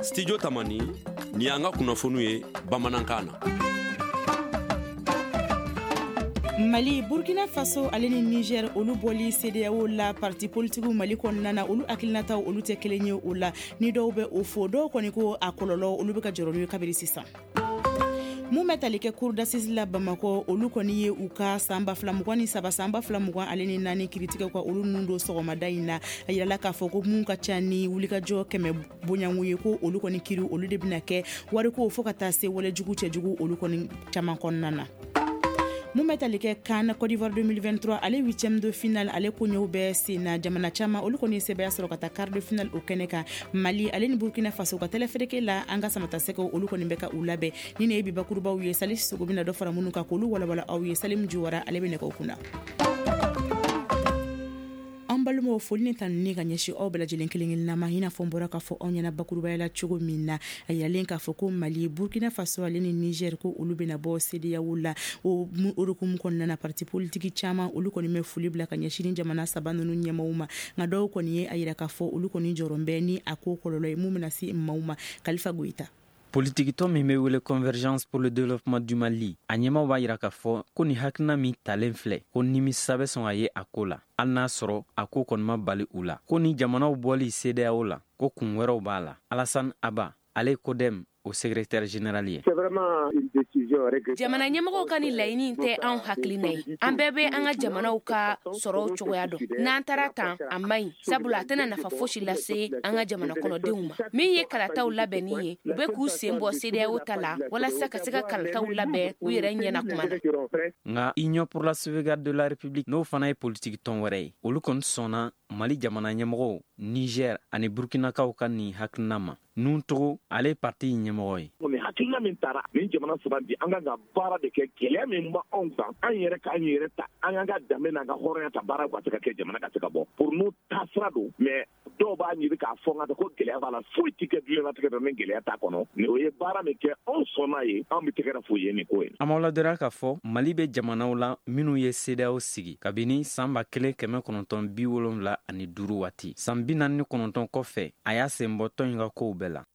Studio Tamani ni anga kunafunu ye Bamanankana. Mali, Burkina Faso, aleni Niger, olu boli CEDEAO la parti politiku Mali konnana olu akilinata olu te kelenye ola ni dɔw bɛ o fo dɔw kɔni ko a kɔlɔlɔ olu bɛ ka jɔrɔ n'u ye kabiri sisan. Mun bɛ tali kɛ cour d'assises la Bamako olu kɔni ye u ka san 2023 san 2024 kiritigɛ ka olu ninnu don sɔgɔmada in na a yirala k'a fɔ ko mun ka ca ni wulikajɔ 100 bonyangu ye ko olu kɔni kiri olu de bɛna kɛ wari ko fo ka taa se walejugu cɛjugu olu kɔni caman kɔnɔna na. Mun bɛ tali kɛ CAN Côte d'Ivoire 2023 ale 8e de finale ale koɲɛw bɛ sen na jamana caman olu kɔni sɛbɛya sɔrɔ ka taa quart de finale o kɛnɛ kan. Mali ale ni Burkina Faso ka tɛlɛfɛrɛke la an ka samata sɛgɛw olu kɔni bɛ ka u labɛn ni ne ye bi bakurubaw ye Salif Sogo bɛna dɔ fara minnu kan k'olu walawala aw ye Salim Juwara ale bɛ nɛgɛw kunna. Balimaw foli ni tanuni ka ɲɛsi aw bɛɛ lajɛlen kelen-kelenna ma i n'a fɔ n bɔra k'a fɔ aw ɲɛna bakurubaya la cogo min na a yiralen k'a fɔ ko Mali, Burkina Faso ale ni Niger ko olu bɛna bɔ CEDEAO la o hokumu kɔnɔna na parti politiki caman olu kɔni bɛ foli bila ka ɲɛsin ni jamana saba ninnu ɲɛmaaw ma nka dɔw kɔni ye a yira k'a fɔ olu kɔni jɔrɔ bɛ ni a ko kɔlɔlɔ ye mun bɛna se maaw ma. Kalifa Goita. Politikitɔ min bɛ wele Convergence pour le développement du Mali a ɲɛmaw b'a yira k'a fɔ ko ni hakilina min talen filɛ ko nimisa bɛ sɔn a ye a ko la hali n'a sɔrɔ a ko kɔni ma bali u la ko ni jamanaw bɔli CEDEAO la ko kun wɛrɛw b'a la. Alassane Aba ale CODEM o secrétaire général ye. Jamana ɲɛmɔgɔw ka ni laɲini tɛ anw hakilina ye. An bɛɛ bɛ an ka jamanaw ka sɔrɔw cogoya dɔn. N'an taara tan a man ɲi sabula a tɛna nafa fosi lase an ka jamana kɔnɔdenw ma. Min ye kalataw labɛnni ye u bɛ k'u sen bɔ CEDEAO ta la walasa ka se ka kalataw labɛn u yɛrɛ ɲɛna kuma na. Nka Union pour la sauvegarde de la République n'o fana ye politique tɔn wɛrɛ ye olu kɔni sɔnna Mali jamana ɲɛmɔgɔw, Niger ani Burkinakaw ka nin hakilina ma. Nuntogo ale parti ɲɛmɔgɔ ye. Ni hakilina min taara ni jamana saba bi an ka baara de kɛ gɛlɛya min ba anw kan an yɛrɛ k'an yɛrɛ ta an ka danbe n'an ka hɔrɔnya ta baara ka se ka kɛ jamana ka se ka bɔ pour nous taasira don mais dɔw b'a ɲini k'a fɔ n ka ko gɛlɛya b'a la foyi tɛ kɛ diɲɛlatigɛ dɔ ni gɛlɛya t'a kɔnɔ ni o ye baara min kɛ anw sɔnna ye an bɛ tɛgɛrɛ fo ye nin ko ye. An b'aw ladɔnniya k'a fɔ Mali bɛ jamanaw la minnu ye CEDEAO sigi kabini san 1975 waati san 49 kɔfɛ a y'a sen bɔ tɔn in ka kow bɛɛ la.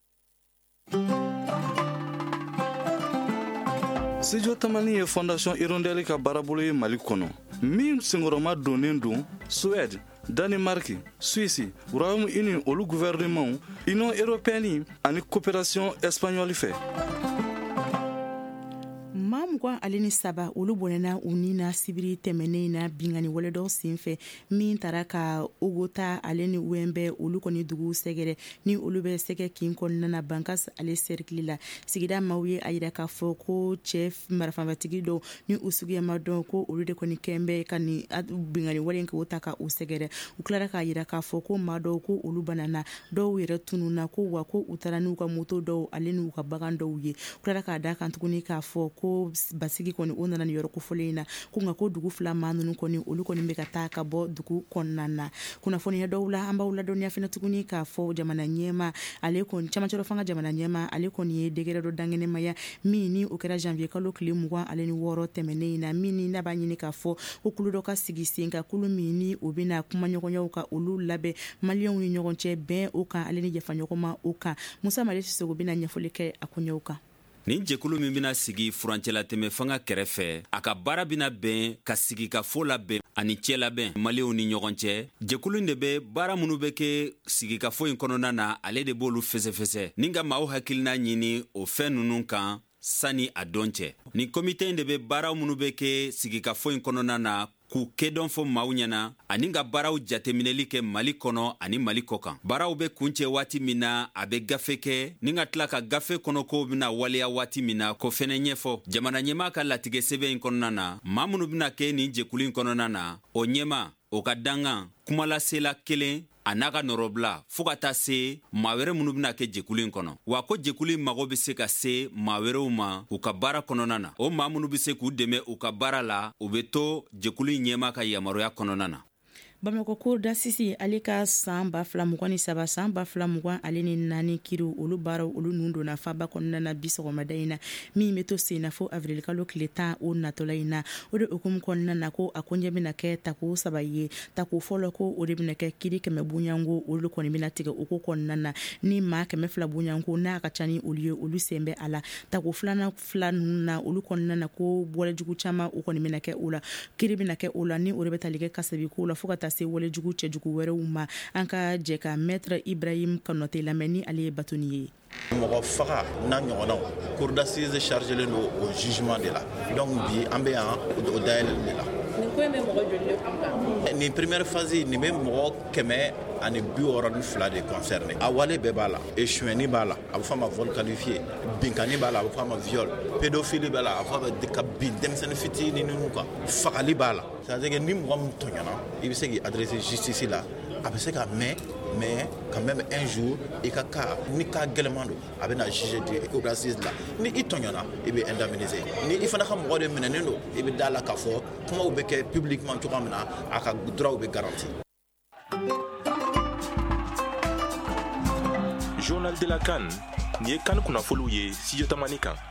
Studio Tamani ye Fondation Hirondelle ka baarabolo ye Mali kɔnɔ min senkɔrɔma donnen don Suède, Danemark, Suisse, Royaume-Uni olu gouvernement, Union européenne ani coopération espagnole fɛ. Mamugan ale ni saba olu bɔnɛna u ni na sibiri tɛmɛnen na bingani wale dɔw senfɛ min tara ka Ogota ale ni UMB olu kɔni dugu sɛgɛrɛ ni olu bɛ sɛgɛ kin kɔnɔna na Bankas ale cercle la sigida maaw ye a yira k'a fɔ ko cɛ marifanfatigi dɔw ni u sugiyama dɔn ko olu de kɔni kɛnbɛ ka ni bingani wale k'o ta ka u sɛgɛrɛ u tilara k'a yira k'a fɔ ko maa dɔw ko olu banana dɔw yɛrɛ tununa ko wa ko u taara n'u ka moto dɔw ale n'u ka bagan dɔw ye u tilara k'a da kan tuguni k'a fɔ ko basigi kɔni o nana ni yɔrɔ kofɔlen na ko nka ko dugu fila maa ninnu kɔni olu kɔni bɛ ka taa ka bɔ dugu kɔnɔna na kunnafoniya dɔw la an b'aw ladɔnniya fana tuguni k'a fɔ jamana ɲɛma ale kɔni camancɛ fanga jamana ɲɛma ale kɔni ye degere dɔ dangɛnɛmaya min ni o kɛra janvier kalo tile 26 tɛmɛnen na min ni n'a b'a ɲini k'a fɔ ko kulu dɔ ka sigi sen ka kulu min ni o bɛna kumaɲɔgɔnyaw ka olu labɛn maliyɛnw ni ɲɔgɔn cɛ bɛn o kan ale ni yafaɲɔgɔn ma o kan Musa Male Sisogo bɛna ɲɛfɔli kɛ a koɲɛw kan. Nin jɛkulu min bɛna sigi furancɛla tɛmɛ fanga kɛrɛfɛ a ka baara bɛna bɛn ka sigi ka fo labɛn ani cɛ labɛn maliyɛnw ni ɲɔgɔn cɛ jɛkulu de bɛ baara minnu bɛ kɛ sigikafo in kɔnɔna na ale de b'olu fɛsɛfɛsɛ ni ka maaw hakilina ɲini o fɛn ninnu kan sani a dɔn cɛ ni komite in de bɛ baara minnu bɛ kɛ sigikafo in kɔnɔna na k'u kedɔn fɔ maaw ɲɛna ani ka baaraw jateminɛli kɛ Mali kɔnɔ ani Mali kɔkan. Baaraw bɛ kuncɛ waati min na a bɛ gafe kɛ ni ka tila ka gafe kɔnɔkow bɛna waleya waati min na ko fɛnɛ ɲɛfɔ jamana ɲɛma ka latigɛ sɛbɛn in kɔnɔna na maa minnu bɛna kɛ nin jɛkulu in kɔnɔna na o ɲɛma o ka dangan kumalasela kelen a n'a ka nɔrɔbila fo ka taa se maa wɛrɛ minnu bɛna kɛ jɛkulu in kɔnɔ wa ko jɛkulu in mago bɛ se ka se maa wɛrɛw ma u ka baara kɔnɔna na o maa minnu bɛ se k'u dɛmɛ u ka baara la u bɛ to jɛkulu in ɲɛma ka yamaruya kɔnɔna na. Bamakɔ cour d'assises ale ka san 2023 san 2024 kiriw olu baaraw olu nun donna faba kɔnɔna na bi sɔgɔmada in na min bɛ to sen na fo avril kalo tile 10 o natɔla in na o de hukumu kɔnɔna na ko a ko ɲɛ bɛna kɛ tako 3 ye tako fɔlɔ ko o de bɛna kɛ kiri 100 bonyanko olu kɔni bɛna tigɛ o ko kɔnɔna na ni maa 200 bonyanko n'a ka ca ni olu ye olu sen bɛ a la tako filanan ninnu na olu kɔnɔna na ko bɔlɛjugu caman o kɔni bɛna kɛ o la kiri bɛna kɛ o la ni o de bɛ tali kɛ kasabi ko la fo ka taa se walejugu cɛjugu wɛrɛw ma an ka jɛ ka maître Ibrahim Kanote lamɛn ni ale ye batoni ye mɔgɔ faga n'a ɲɔgɔnnaw cour d'assises chargelen don o jugement de la donc bi an bɛ yan o dayɛlɛli de la nin ko in bɛ mɔgɔ joli de kun kan nin première phase nin bɛ mɔgɔ 162 de concerné a wale bɛɛ b'a la échouéni b'a la a bɛ fɔ a ma vol qualifié binkani b'a la a bɛ fɔ a ma viol pédophilie b'a la a bɛ fɔ a ma ka bin denmisɛnnin fitinin ninnu kan fagali b'a la c'est-à-dire que ni mɔgɔ min tɔɲɔna i bɛ se k'i adresser justice la a bɛ se ka mɛn mais quand même un jour i ka cas ni cas gɛlɛman don a bɛ na juger de cour d'assises la ni i tɔɲɔna i bɛ indemniser ni i fana ka mɔgɔ de minɛnen don i bɛ da la k'a fɔ kumaw bɛ kɛ publiquement cogoya min na a ka droit bɛ garanti. Journal de la CAN ni ye CAN kunnafoniw ye studio tamani kan.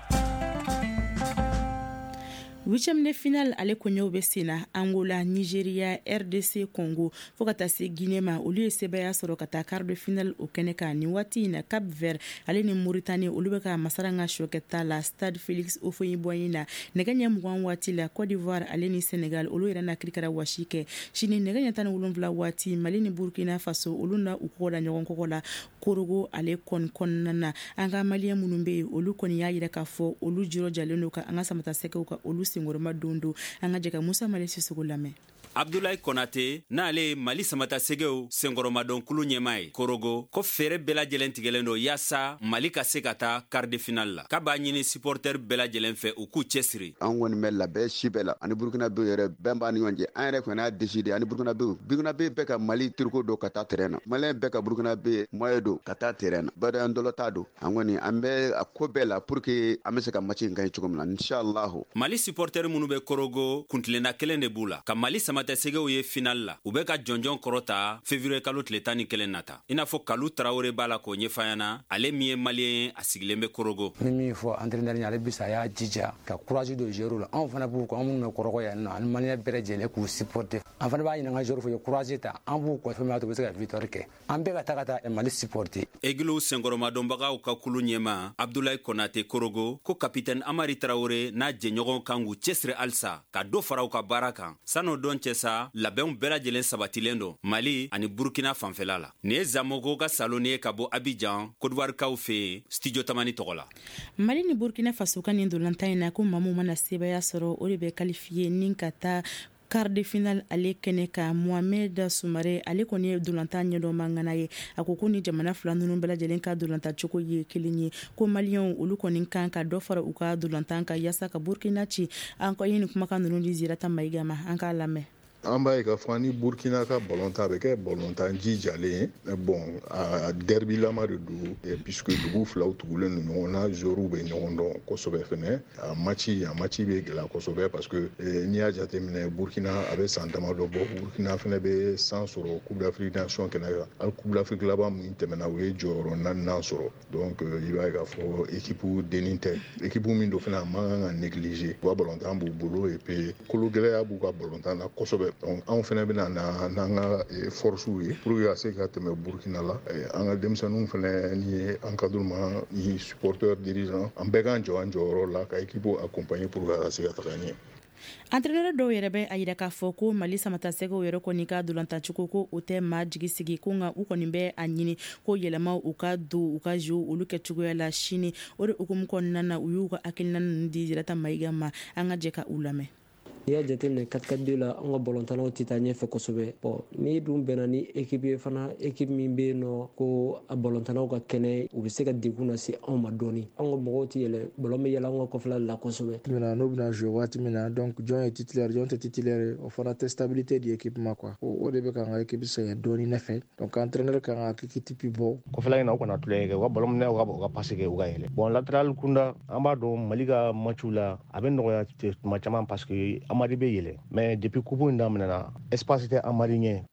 8e finale ale koɲɛw bɛ sen na Angola, Nigeria, RDC, Congo fo ka taa se Guinée ma olu ye sebaya sɔrɔ ka taa quart de finale o kɛnɛ kan ni waati in na Cap Vert ale ni Mauritanie olu bɛ ka masaranga sɔkɛta la Stade Félix Houphouët-Boigny na nɛgɛ ɲɛ 20 waati la Côte d'Ivoire ale ni Sénégal olu yɛrɛ na kirikara wasi kɛ sini nɛgɛ ɲɛ 17 waati Mali ni Burkina Faso olu na u kɔda ɲɔgɔn kɔkɔ la Korogo ale kɔnɔna na an ka maliyɛn minnu bɛ yen olu kɔni y'a yira k'a fɔ olu jiro jalen don ka an ka samata sɛgɛw ka olu senkɔrɔma dondo an ka jɛka Musa Male Sisoko lamɛn Abdoulaye Konate n'ale ye Mali samata segew senkɔrɔmadon kulu ɲɛma ye Korogo ko feere bɛɛ lajɛlen tigɛlen don yaasa Mali ka se ka taa quart de finale la k'a b'a ɲini supporter bɛɛ lajɛlen fɛ u k'u cɛsiri an kɔni bɛ labɛn si bɛɛ la ani Burkinabe yɛrɛ bɛn b'a ni ɲɔgɔn cɛ an yɛrɛ kɔni y'a décider ani Burkinabe bɛɛ ka Mali turiko don ka taa terrain na Malien bɛɛ ka Burkinabe moyen don ka taa terrain na bari an dɔlɔ t'a don an kɔni an bɛ a ko bɛɛ la pour que an bɛ se ka match in gagner cogo min na inchallah Mali supporter minnu bɛ Korogo kuntilenna kelen de b'u la ka Mali samata segew ye finale la u bɛ ka jɔnjɔn kɔrɔta février kalo tile 11 nata i n'a fɔ Kalu Traoré b'a la k'o ɲɛfayana ale min ye malien ye a sigilen bɛ Korogo ni min fɔ entraîneur ale bisa a y'a jija ka courage do joueur la anw fana b'u ko an minnu bɛ Korogo yan nɔ ani malien bɛɛ lajɛlen k'u supporter an fana b'a ɲini an ka joueur fɛ ye courage ta an b'u kɔ fɛn min y'a to u bɛ se ka victoire kɛ an bɛɛ ka taa Mali supporter Aiglou senkɔrɔmadonbagaw ka kulu ɲɛma Abdoulaye Konate Korogo ko capitaine Amari Traoré n'a jɛɲɔgɔn kan k'u cɛsiri halisa ka dɔ fara u ka baara kan san'o don cɛ sa labɛnw bɛɛ lajɛlen sabatilen don Mali ani Burkina fanfɛla la ni ye Zamogo ka saloni ye ka bɔ Abidjan Côte d'Ivoire kaw fɛ studio tamani tɔgɔ la Mali ni Burkina Faso ka nin dolantan in na ko mamu mana sebaya sɔrɔ o de bɛ qualifié ni ka taa quart de finale ale kɛnɛ ka Mohamed Soumare ale kɔni ye dolantan ɲɛdɔn mangana ye a ko ni jamana fila ninnu bɛɛ lajɛlen ka dolantan cogo ye kelen ye ko maliyɛnw olu kɔni kan ka dɔ fara u ka dolantan ka yaasa ka Burkina ci an ko ye ni kumakan ninnu di Zirata Mayiga ma an k'a lamɛn an b'a ye k'a fɔ ni Burkina ka balontan a bɛ kɛ balontan jijalen ye bon a derbilama de don puisque dugu filaw tugulen don ɲɔgɔn na joueurs bɛ ɲɔgɔn dɔn kosɛbɛ fɛnɛ a match bɛ gɛlɛya kosɛbɛ parce que n'i y'a jateminɛ Burkina a bɛ san damadɔ bɔ Burkina fɛnɛ bɛ san sɔrɔ Coupe d'Afrique Nation kɛnɛ kan hali Coupe d'Afrique laban min tɛmɛna u ye jɔyɔrɔ 4 sɔrɔ donc i b'a ye k'a fɔ équipe dennin tɛ équipe min don fɛnɛ a man kan ka négliger u ka balontan b'u bolo et puis kolo gɛlɛya b'u ka balontan na kosɛbɛ donc anw fɛnɛ bɛna n'an ka forcew ye pour que ka se ka tɛmɛ Burkina la an ka denmisɛnninw fɛnɛ ni encadrement ni supporteurs dirigeants an bɛɛ k'an jɔ an jɔyɔrɔ la ka équipe accompagner pour que ka se ka taga ɲɛ entraîneur dɔw yɛrɛ bɛ a yira k'a fɔ ko Mali samata sɛgɛw yɛrɛ kɔni ka dolantacogo ko o tɛ maa jigi sigi ko nka u kɔni bɛ a ɲini ko yɛlɛma u ka don u ka jeu olu kɛcogoya la sini o de hukumu kɔnɔna na u y'u ka hakilina ninnu di Zirata Mayiga ma an ka jɛ ka u lamɛn n'i y'a jateminɛ 4-4-2 la an ka balontannaw tɛ taa ɲɛfɛ kosɛbɛ bon n'i dun bɛnna ni équipe ye fana équipe min bɛ yen nɔ ko a balontannaw ka kɛnɛ u bɛ se ka degun lase anw ma dɔɔni anw ka mɔgɔw tɛ yɛlɛ ballon bɛ yɛlɛ anw ka kɔfɛla la kosɛbɛ n'o bɛna jouer waati min na donc jɔn ye titulaire jɔn tɛ titulaire o fana tɛ stabilité di équipe ma quoi o de bɛ ka an ka équipe sɛgɛn dɔɔni ne fɛ donc entraîneur kan ka équipe bɔ kɔfɛla in na u kana tulonkɛ kɛ u ka ballon minɛ u ka passe kɛ u ka yɛlɛ bon latéral kunda an b'a dɔn Mali ka matchw la a bɛ nɔgɔya tuma caman parce que Amadi bɛ yɛlɛ mais depuis coupe in daminɛna espace tɛ Amadi ɲɛ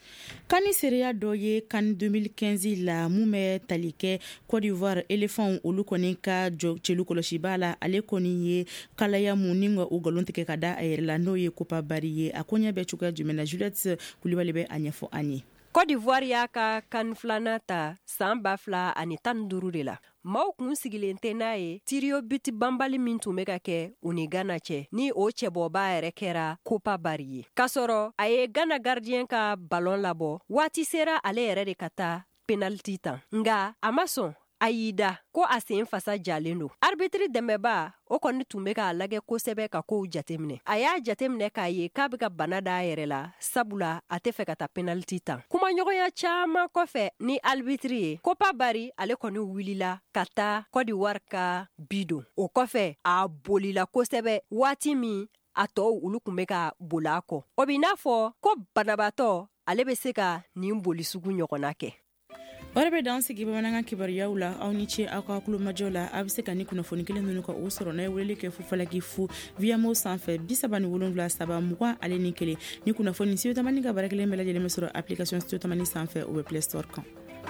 Kani sereya dɔ ye kan 2015 la mun bɛ tali kɛ Côte d'Ivoire éléphant olu kɔni ka celu kɔlɔsiba la ale kɔni ye kalaya mun ni ka o galon tigɛ ka da a yɛrɛ la n'o ye Kopa Bari ye a ko ɲɛ bɛ cogoya jumɛn na Juliette Kulibali bɛ a ɲɛfɔ an ye. Côte d'Ivoire y'a ka kan filanan ta san 2015 de la. Maaw kun sigilen tɛ n'a ye tirio biti banbali min tun bɛ ka kɛ u ni Ghana cɛ ni o cɛbɔba yɛrɛ kɛra Kopa Bari ye. Kasɔrɔ a ye Ghana gardien ka ballon labɔ waati sera ale yɛrɛ de ka taa penalty tan. Nga a ma sɔn a y'i da ko a sen fasa jalen don. Arbitre dɛmɛba o kɔni tun bɛ k'a lagɛ kosɛbɛ ka kow jateminɛ. A y'a jateminɛ k'a ye k'a bɛ ka bana d'a yɛrɛ la sabula a tɛ fɛ ka taa penalty tan. Kumaɲɔgɔnya caman kɔfɛ ni arbitre ye Kopa Bari ale kɔni wulila ka taa Côte d'Ivoire ka bidon. O kɔfɛ a bolila kosɛbɛ waati min a tɔw olu kun bɛ ka bola kɔ. O bi n'a fɔ ko banabatɔ ale bɛ se ka nin boli sugu ɲɔgɔnna kɛ. O de bɛ dan sigi bamanankan kibaruyaw la aw ni ce aw ka kulomajɔ la a bɛ se ka ni kunnafoni kelen ninnu ka o sɔrɔ n'a ye weleli kɛ Fufalaki fu VMO sanfɛ 37 20 ale ni kelen ni kunnafoni Studio Tamani ka baara kelen bɛɛ lajɛlen bɛ sɔrɔ application Studio Tamani sanfɛ o bɛ Play Store kan.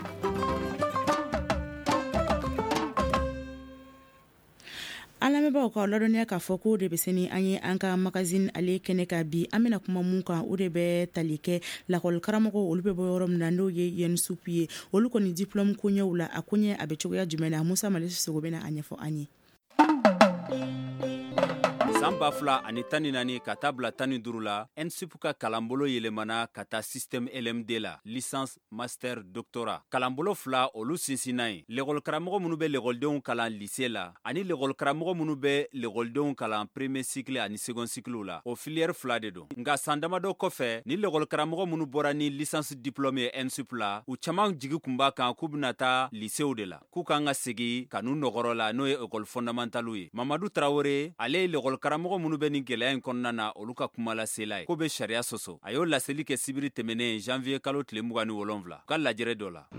An lamɛnbaaw ka ladɔniya k'a fɔ ko de bɛ se ni an ye an ka magazine ale kɛnɛ ka bi an bɛna kuma mun kan o de bɛ tali kɛ lakɔli karamɔgɔ olu bɛ bɔ yɔrɔ min na n'o ye YNSUP ye olu kɔni diplôme koɲɛw la a koɲɛ a bɛ cogoya jumɛn na Musa Male Sogo bɛna a ɲɛfɔ an ye. san 2014 ka taa bila 15 la NSUP ka kalanbolo yɛlɛmana ka taa système LMD la licence master doctorat kalanbolo fila olu sinsinna ye l'école karamɔgɔ minnu bɛ l'écoledenw kalan lycée la ani l'école karamɔgɔ minnu bɛ l'écoledenw kalan premier cycle ani second cycle la o filière fila de don nka san damadɔ kɔfɛ ni l'école karamɔgɔ minnu bɔra ni licence diplôme ye NSUP la u caman jigi kun b'a kan k'u bɛna taa lycéew de la k'u kan ka segi ka n'u nɔgɔrɔ la n'o ye école fondamentale ye Mamadou Traoré ale ye l'école karamɔgɔ minnu bɛ nin gɛlɛya in kɔnɔna na olu ka kuma lasela ye ko bɛ sariya sɔsɔ a y'o laseli kɛ sibiri tɛmɛnen janvier kalo tile 27 ka lajɛrɛ dɔ la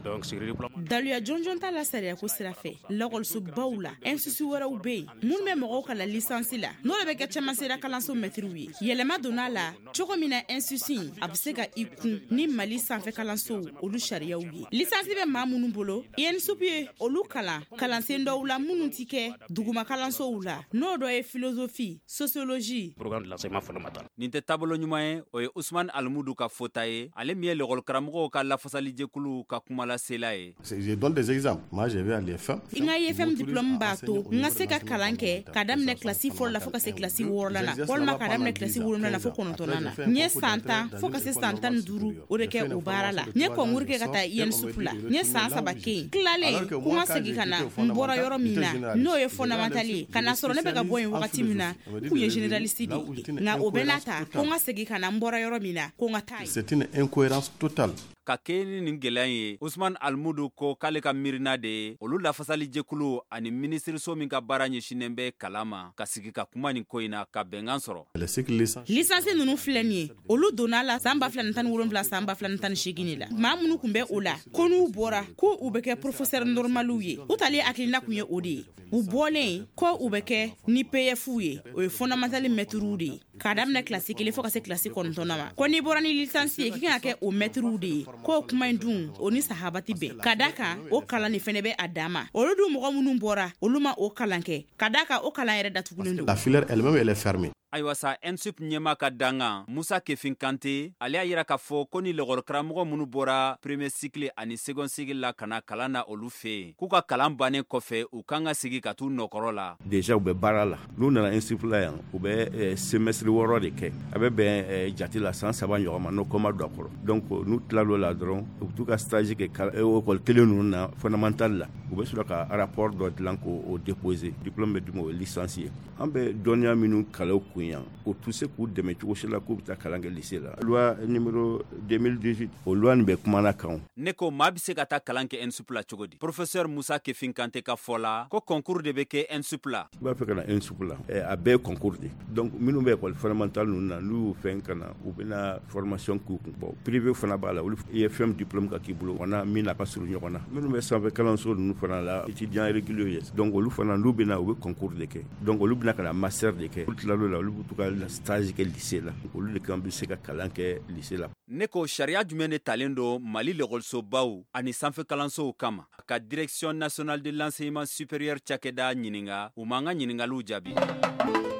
daluya jɔnjɔn ta la sariya ko sira fɛ lakɔlisobaw la institut wɛrɛw bɛ yen minnu bɛ mɔgɔw kalan lisansi la n'o de bɛ kɛ cɛmansera kalanso mɛtiriw ye yɛlɛma donna la cogo min na institut a bɛ se ka i kun ni Mali sanfɛ kalansow olu sariyaw ye lisansi bɛ maa minnu bolo YNSUP ye olu kalan kalansen dɔw la minnu tɛ kɛ duguma kalansow la n'o dɔ ye philosophie sociologie programme de l'enseignement fondamental nin tɛ taabolo ɲuman ye o ye Ousmane Almudu ka fota ye ale min ye l'école karamɔgɔw ka lafasali jɛkulu ka kuma lasela ye je donne des exemples moi je vais à l'IFM nga IFM diplôme b'a to nga se ka kalan kɛ ka daminɛ classe fɔlɔ la fo ka se classe 6 na walima ka daminɛ classe 7 na fo 9 na n ye san 10 fo ka se san 15 o de kɛ o baara la n ye concours kɛ ka taa YNSUP la n ye san 3 kɛ tilalen ko n ka segi ka na n bɔra yɔrɔ min na n'o ye fondamental ye ka na sɔrɔ ne bɛ ka bɔ yen wagati min na kun ye généraliste de ye nka o bɛ n'a ta ko n ka segi ka na n bɔra yɔrɔ min na ko n ka taa ye. C'est une incohérence totale. ka kɛ ni nin gɛlɛya ye Ousmane Almudu ko k'ale ka miirina de ye olu lafasali jɛkulu ani ministeriso min ka baara ɲɛsinnen bɛ kalan ma ka sigi ka kuma nin ko in na ka bɛnkan sɔrɔ. lisansi ninnu filɛ nin ye olu donna la san 2017 san 2018 la maa minnu kun bɛ o la ko n'u bɔra ko u bɛ kɛ professeur normaliw ye u tali hakilina kun ye o de ye u bɔlen ko u bɛ kɛ ni PFU ye o ye fondamental maîtriw de ye k'a daminɛ classe 1 fo ka se classe 9 ma ko n'i bɔra ni lisansi ye k'i kan ka kɛ o maîtriw de ye ko kuma in dun o ni sahabati bɛn ka da kan o kalan ni fɛnɛ bɛ a dama olu dun mɔgɔ minnu bɔra olu ma o kalan kɛ ka da kan o kalan yɛrɛ datugulen don. La filière elle-même elle est fermée. ayiwa sa NSUP ɲɛma ka dangan Musa Kefin Kante ale y'a yira k'a fɔ ko ni l'école karamɔgɔ minnu bɔra premier cycle ani second cycle la kana kalan na olu fɛ yen k'u ka kalan bannen kɔfɛ u kan ka sigi ka t'u nɔkɔrɔ la. Déjà u bɛ baara la n'u nana NSUP la yan u bɛ semestre 6 de kɛ a bɛ bɛn jate la san 3 ɲɔgɔn ma n'o kɔma don a kɔrɔ donc n'u tilal'o la dɔrɔn u bɛ t'u ka stage kɛ école kelen ninnu na fondamental la u bɛ sɔrɔ ka rapport dɔ dilan k'o déposer diplôme bɛ d'u ma o ye licencié an bɛ dɔnniya minnu kalan kun yan o tɛ se k'u dɛmɛ cogo si la k'u bɛ taa kalan kɛ lycée la loi numéro 2018 o loi nin bɛ kumana kan. ne ko maa bɛ se ka taa kalan kɛ NSUP la cogo di professeur Musa Kefin Kante ka fɔ la ko concours de bɛ kɛ NSUP la. u b'a fɛ ka na NSUP la a bɛɛ ye concours de donc minnu bɛ école fondamentale ninnu na n'u y'u fɛn ka na u bɛna formation k'u kun bon privé fana b'a la olu IFM diplôme ka k'i bolo wana min na ka surun ɲɔgɔn na minnu bɛ sanfɛ kalanso ninnu fana la étudiant régulier ye donc olu fana n'u bɛna u bɛ concours de kɛ donc olu bɛna ka na master de kɛ olu tilal'o la olu olu b'u to ka stage kɛ lycée la olu de kan bɛ se ka kalan kɛ lycée la. Ne ko sariya jumɛn de talen don Mali lɛkɔlisobaw ani sanfɛ kalansow kama ka direction nationale de l'enseignement supérieur cakɛda ɲininga u m'an ka ɲiningaliw jaabi.